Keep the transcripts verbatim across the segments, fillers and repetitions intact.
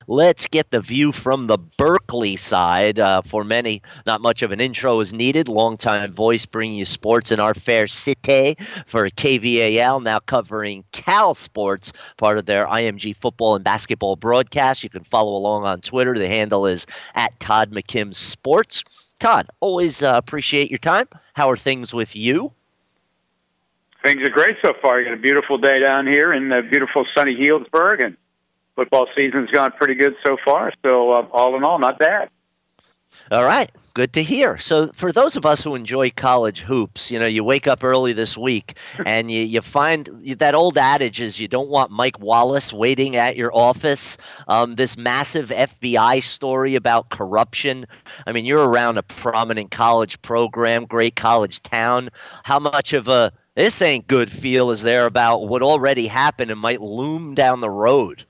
let's get the view from the Berkeley side. Uh, for many, not much of an intro is needed. Longtime voice bringing you sports in our fair city for K V A L, now covering Cal Sports, part of their I M G football and basketball broadcast. You can follow along on Twitter. The handle is at Todd McKim Sports. Todd, always uh, appreciate your time. How are things with you? Things are great so far. You got a beautiful day down here in uh, beautiful sunny Healdsburg, and football season's gone pretty good so far. So uh, all in all, not bad. All right, good to hear. So for those of us who enjoy college hoops, you know, you wake up early this week and you, you find that old adage is you don't want Mike Wallace waiting at your office. Um, this massive F B I story about corruption. I mean, you're around a prominent college program, great college town. How much of a this ain't good feel is there about what already happened and might loom down the road?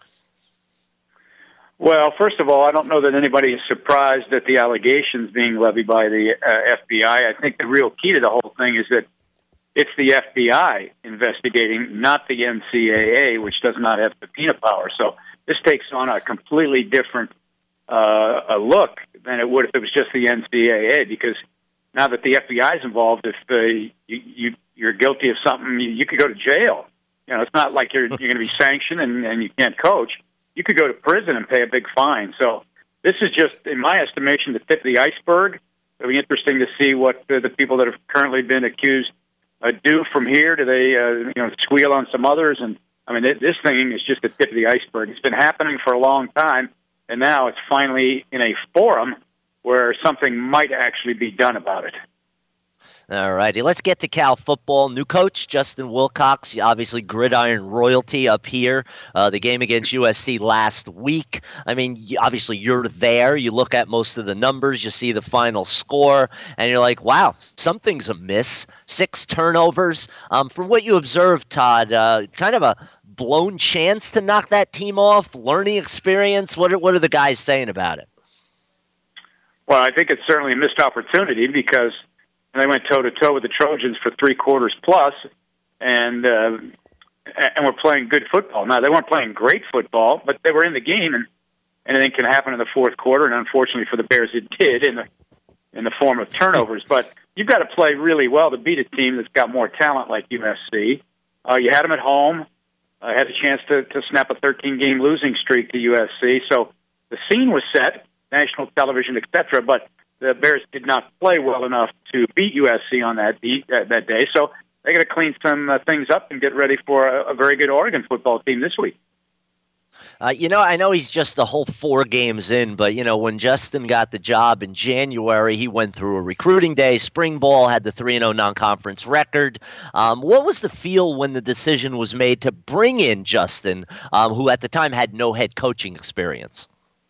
Well, first of all, I don't know that anybody is surprised at the allegations being levied by the uh, F B I. I think the real key to the whole thing is that it's the F B I investigating, not the N C double A, which does not have subpoena power. So this takes on a completely different uh, a look than it would if it was just the N C double A, because now that the F B I is involved, if uh, you, you, you're guilty of something, you, you could go to jail. You know, it's not like you're, you're going to be sanctioned and, and you can't coach. You could go to prison and pay a big fine. So this is just, in my estimation, the tip of the iceberg. It'll be interesting to see what the, the people that have currently been accused uh, do from here. Do they, uh, you know, squeal on some others? And I mean, this thing is just the tip of the iceberg. It's been happening for a long time, and now it's finally in a forum where something might actually be done about it. All righty, let's get to Cal football. New coach, Justin Wilcox, obviously gridiron royalty up here. Uh, the game against U S C last week. I mean, obviously you're there. You look at most of the numbers. You see the final score, and you're like, wow, something's amiss. Six turnovers. Um, from what you observed, Todd, uh, kind of a blown chance to knock that team off, learning experience. What are, what are the guys saying about it? Well, I think it's certainly a missed opportunity because they went toe-to-toe with the Trojans for three quarters plus, and uh, and were playing good football. Now, they weren't playing great football, but they were in the game, and anything can happen in the fourth quarter, and unfortunately for the Bears, it did in the, in the form of turnovers. But you've got to play really well to beat a team that's got more talent like U S C. Uh, you had them at home. uh, had a chance to, to snap a thirteen-game losing streak to U S C. So the scene was set, national television, et cetera, but the Bears did not play well enough to beat U S C on that beat, uh, that day. So they got to clean some uh, things up and get ready for a, a very good Oregon football team this week. Uh, you know, I know he's just the whole four games in, but, you know, when Justin got the job in January, he went through a recruiting day, spring ball, had the three and oh non-conference record. Um, what was the feel when the decision was made to bring in Justin, um, who at the time had no head coaching experience?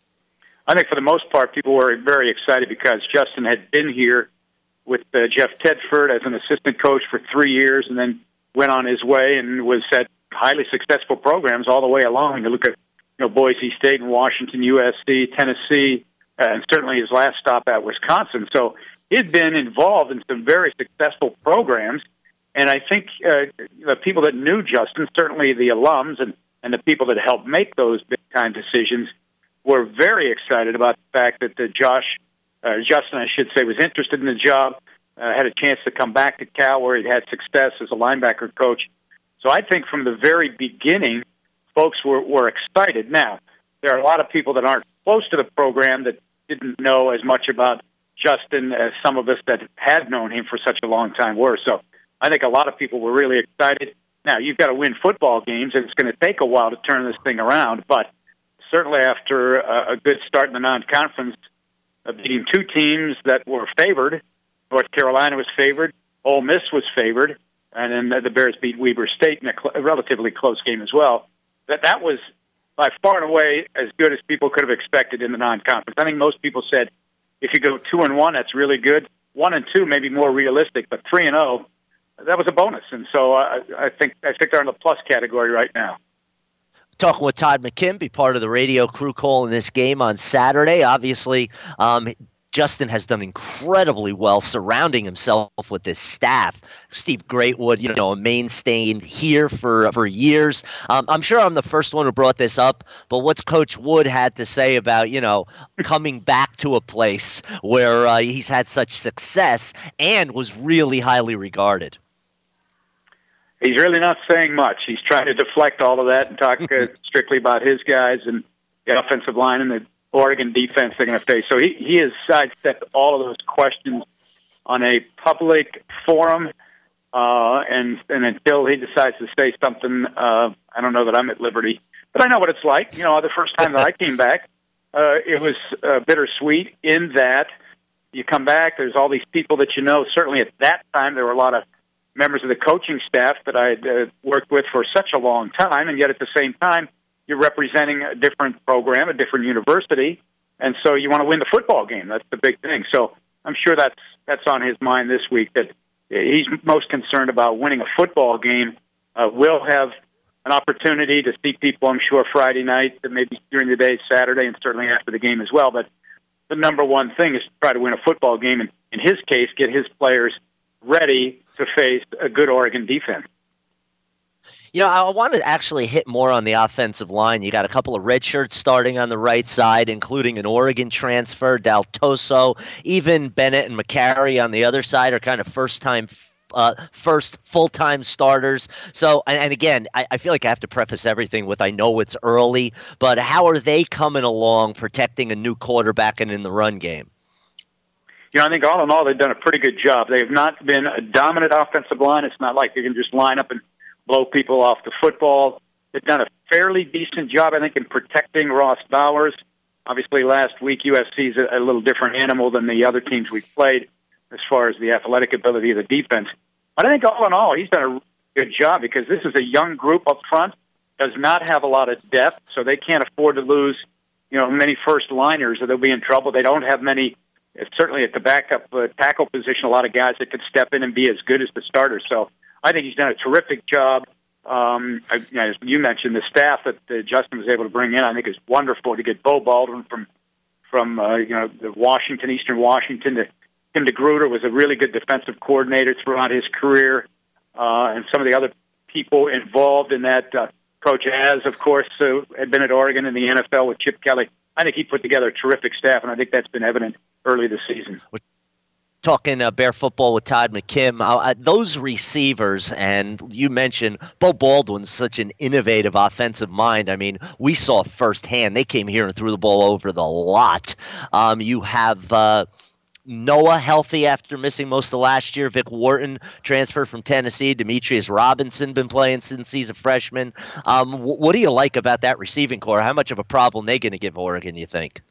I think for the most part, people were very excited because Justin had been here with uh, Jeff Tedford as an assistant coach for three years and then went on his way and was at highly successful programs all the way along. You look at you know, Boise State and Washington, U S C, Tennessee, uh, and certainly his last stop at Wisconsin. So he'd been involved in some very successful programs, and I think uh, the people that knew Justin, certainly the alums and, and the people that helped make those big-time decisions, were very excited about the fact that uh, Josh, uh, Justin, I should say, was interested in the job, uh, had a chance to come back to Cal where he'd had success as a linebacker coach. So I think from the very beginning, folks were, were excited. Now, there are a lot of people that aren't close to the program that didn't know as much about Justin as some of us that had known him for such a long time were. So I think a lot of people were really excited. Now, you've got to win football games, and it's going to take a while to turn this thing around. But certainly after a, a good start in the non-conference, uh, beating two teams that were favored, North Carolina was favored, Ole Miss was favored, and then the Bears beat Weber State in a, cl- a relatively close game as well. That that was by far and away as good as people could have expected in the non-conference. I think most people said if you go two and one, that's really good. One and two, maybe more realistic, but three and zero, that was a bonus. And so I, I think I think they're in the plus category right now. Talking with Todd McKim, be part of the radio crew calling this game on Saturday. Obviously, um, Justin has done incredibly well surrounding himself with this staff. Steve Greatwood, you know, a mainstay here for for years. Um, I'm sure I'm the first one who brought this up, but what's Coach Wood had to say about, you know, coming back to a place where uh, he's had such success and was really highly regarded? He's really not saying much. He's trying to deflect all of that and talk uh, strictly about his guys and the offensive line and the Oregon defense they're going to face. So he, he has sidestepped all of those questions on a public forum, uh, and, and until he decides to say something, uh, I don't know that I'm at liberty. But I know what it's like. You know, the first time that I came back, uh, it was uh, bittersweet in that you come back, there's all these people that you know. Certainly at that time, there were a lot of members of the coaching staff that I had uh, worked with for such a long time, and yet at the same time, you're representing a different program, a different university, and so you want to win the football game. That's the big thing. So I'm sure that's that's on his mind this week, that he's most concerned about winning a football game. Uh, we'll have an opportunity to see people, I'm sure, Friday night, maybe during the day, Saturday, and certainly after the game as well. But the number one thing is to try to win a football game, and in his case, get his players ready to face a good Oregon defense. You know, I want to actually hit more on the offensive line. You got a couple of red shirts starting on the right side, including an Oregon transfer, Daltoso. Even Bennett and McCary on the other side are kind of first-time, uh, first full-time starters. So, and, and again, I, I feel like I have to preface everything with I know it's early, but how are they coming along protecting a new quarterback and in the run game? You know, I think all in all, they've done a pretty good job. They have not been a dominant offensive line. It's not like they can just line up and blow people off the football. They've done a fairly decent job, I think, in protecting Ross Bowers. Obviously, last week, U S C's a, a little different animal than the other teams we've played as far as the athletic ability of the defense. But I think all in all, he's done a good job because this is a young group up front, does not have a lot of depth, so they can't afford to lose, you know, many first-liners or they'll be in trouble. They don't have many, certainly at the backup uh, tackle position, a lot of guys that could step in and be as good as the starters. So I think he's done a terrific job. Um, I, you know, as you mentioned, the staff that uh, Justin was able to bring in, I think, is wonderful to get Bo Baldwin from from uh, you know the Washington, Eastern Washington. To Tim DeGruder was a really good defensive coordinator throughout his career, uh, and some of the other people involved in that. Uh, Coach Az, of course, uh, had been at Oregon in the N F L with Chip Kelly. I think he put together a terrific staff, and I think that's been evident early this season. Talking uh, Bear football with Todd McKim, uh, those receivers, and you mentioned Bo Baldwin's such an innovative offensive mind. I mean, we saw firsthand. They came here and threw the ball over the lot. Um, you have uh, Noah healthy after missing most of the last year. Vic Wharton transferred from Tennessee. Demetrius Robinson been playing since he's a freshman. Um, w- what do you like about that receiving core? How much of a problem they going to give Oregon, you think?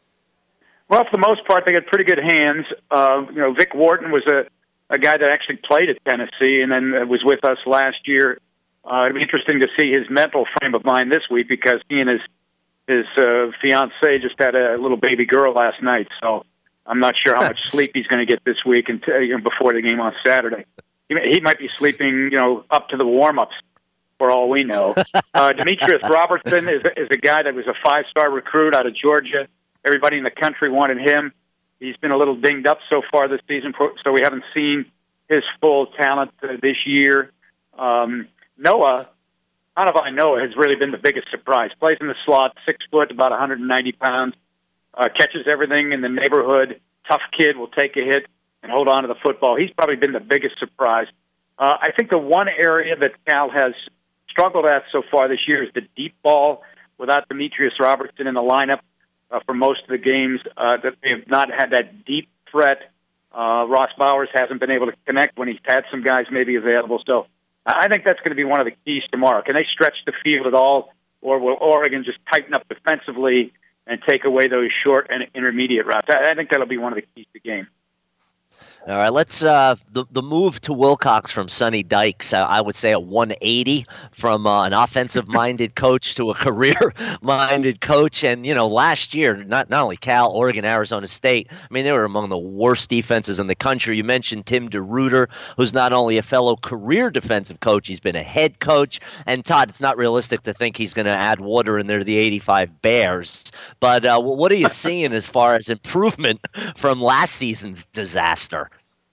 Well, for the most part, they got pretty good hands. Uh, you know, Vic Wharton was a, a guy that actually played at Tennessee and then was with us last year. Uh, it'd be interesting to see his mental frame of mind this week because he and his his uh, fiancee just had a little baby girl last night. So I'm not sure how much sleep he's going to get this week and you know, before the game on Saturday. He, he might be sleeping, you know, up to the warm-ups for all we know. Uh, Demetrius Robertson is is a guy that was a five-star recruit out of Georgia. Everybody in the country wanted him. He's been a little dinged up so far this season, so we haven't seen his full talent uh, this year. Um, Noah, Hanavai Noah has really been the biggest surprise. Plays in the slot, six foot, about one hundred ninety pounds, uh, catches everything in the neighborhood. Tough kid, will take a hit and hold on to the football. He's probably been the biggest surprise. Uh, I think the one area that Cal has struggled at so far this year is the deep ball without Demetrius Robertson in the lineup. Uh, for most of the games, uh, that they have not had that deep threat. Uh, Ross Bowers hasn't been able to connect when he's had some guys maybe available. So I think that's going to be one of the keys tomorrow. Can they stretch the field at all, or will Oregon just tighten up defensively and take away those short and intermediate routes? I, I think that'll be one of the keys to the game. All right, let's uh, the the move to Wilcox from Sonny Dykes. Uh, I would say a one eighty from uh, an offensive-minded coach to a career-minded coach. And you know, last year, not not only Cal, Oregon, Arizona State. I mean, they were among the worst defenses in the country. You mentioned Tim DeRuyter, who's not only a fellow career defensive coach, he's been a head coach. And Todd, it's not realistic to think he's going to add water in there to the eighty-five Bears. But uh, what are you seeing as far as improvement from last season's disaster?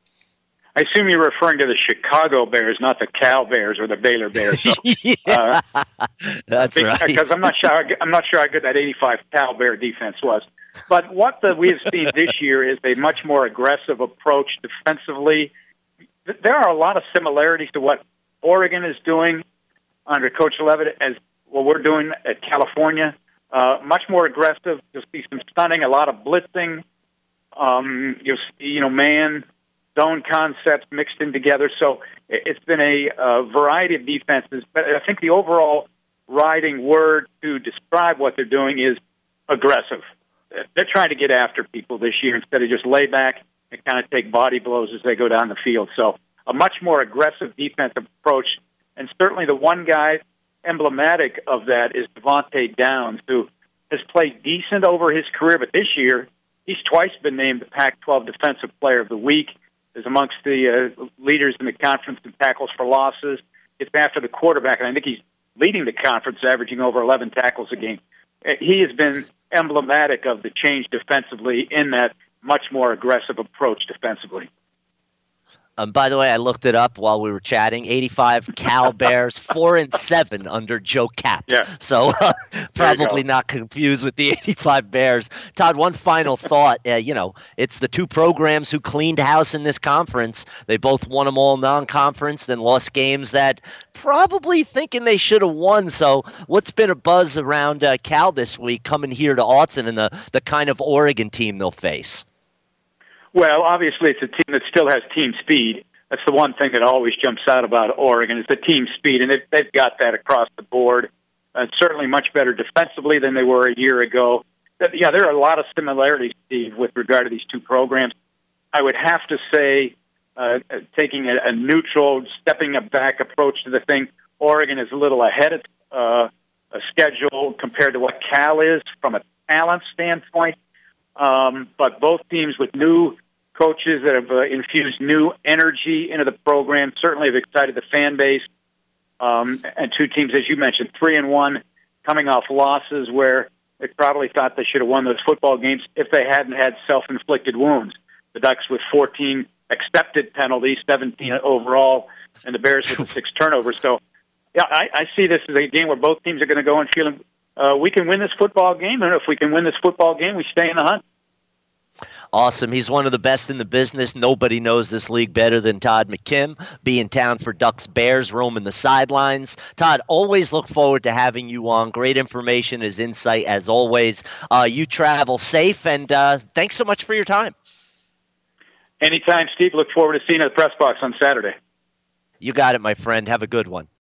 I assume you're referring to the Chicago Bears, not the Cal Bears or the Baylor Bears. So, yeah, uh, that's because, right. Because I'm not sure. I'm not sure how good that eighty-five Cal Bear defense was. But what the, we have seen this year is a much more aggressive approach defensively. There are a lot of similarities to what Oregon is doing under Coach Levitt as what we're doing at California. Uh, much more aggressive. You'll see some stunning, a lot of blitzing. Um, you'll see, you know, man. Zone concepts mixed in together. So it's been a uh, variety of defenses. But I think the overall riding word to describe what they're doing is aggressive. They're trying to get after people this year instead of just lay back and kind of take body blows as they go down the field. So a much more aggressive defensive approach. And certainly the one guy emblematic of that is Devontae Downs, who has played decent over his career. But this year, he's twice been named the Pac twelve Defensive Player of the Week. Is amongst the uh, leaders in the conference in tackles for losses. It's after the quarterback, and I think he's leading the conference, averaging over eleven tackles a game. He has been emblematic of the change defensively in that much more aggressive approach defensively. Um, by the way, I looked it up while we were chatting. eighty-five Cal Bears, four and seven under Joe Cap. Yeah. So uh, probably not confused with the eighty-five Bears. Todd, one final thought. Uh, you know, it's the two programs who cleaned house in this conference. They both won them all non-conference, then lost games that probably thinking they should have won. So what's been a buzz around uh, Cal this week coming here to Autzen and the, the kind of Oregon team they'll face? Well, obviously, it's a team that still has team speed. That's the one thing that always jumps out about Oregon is the team speed, and they've, they've got that across the board. Uh, certainly much better defensively than they were a year ago. But, yeah, there are a lot of similarities, Steve, with regard to these two programs. I would have to say, uh, taking a, a neutral, stepping a back approach to the thing, Oregon is a little ahead of uh, a schedule compared to what Cal is from a talent standpoint. Um, but both teams with new coaches that have uh, infused new energy into the program certainly have excited the fan base. Um, and two teams, as you mentioned, three and one, coming off losses where they probably thought they should have won those football games if they hadn't had self-inflicted wounds. The Ducks with fourteen accepted penalties, seventeen overall, and the Bears with the six turnovers. So, yeah, I, I see this as a game where both teams are going to go and feeling uh, we can win this football game, and if we can win this football game, we stay in the hunt. Awesome. He's one of the best in the business. Nobody knows this league better than Todd McKim. Be in town for Ducks Bears, roaming the sidelines. Todd, always look forward to having you on. Great information, his insight as always. Uh, you travel safe, and uh, thanks so much for your time. Anytime, Steve. Look forward to seeing you at the press box on Saturday. You got it, my friend. Have a good one.